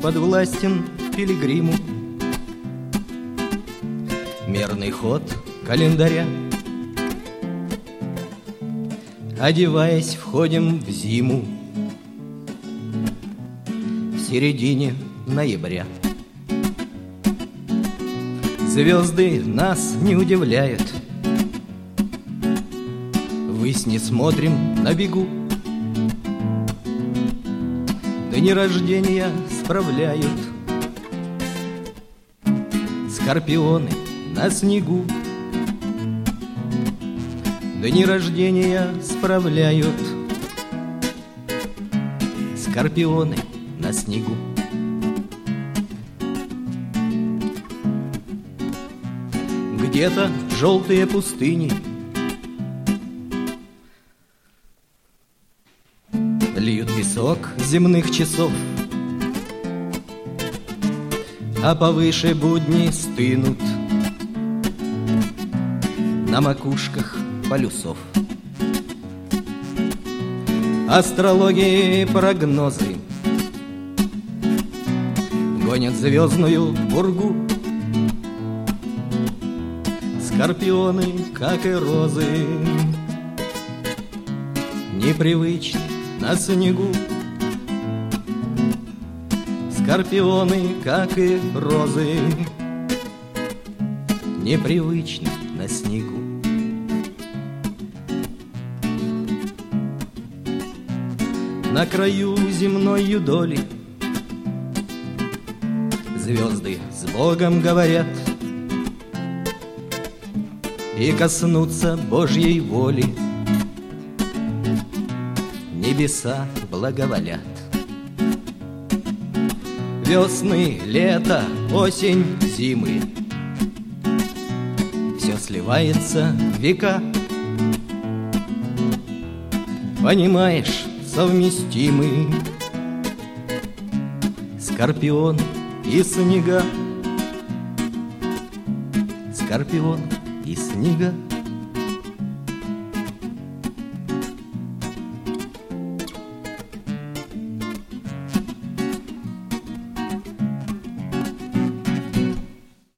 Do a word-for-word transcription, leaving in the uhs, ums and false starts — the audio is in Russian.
подвластен пилигриму. Мерный ход календаря. Одеваясь, входим в зиму в середине ноября. Звезды нас не удивляют, ввысь не смотрим на бегу. Дни рождения справляют скорпионы на снегу. Дни рождения справляют скорпионы на снегу. Где-то желтые пустыни льют песок земных часов, а повыше будни стынут на макушках полюсов. Астрологии прогнозы гонят звездную бургу. Скорпионы, как и розы, непривычны на снегу. Скорпионы, как и розы, непривычны на снегу. На краю земной юдоли звезды с Богом говорят и коснуться Божьей воли небеса благоволят. Весны, лето, осень, зимы — все сливается в века. Понимаешь, совместимы скорпион и снега. Скорпион и снега.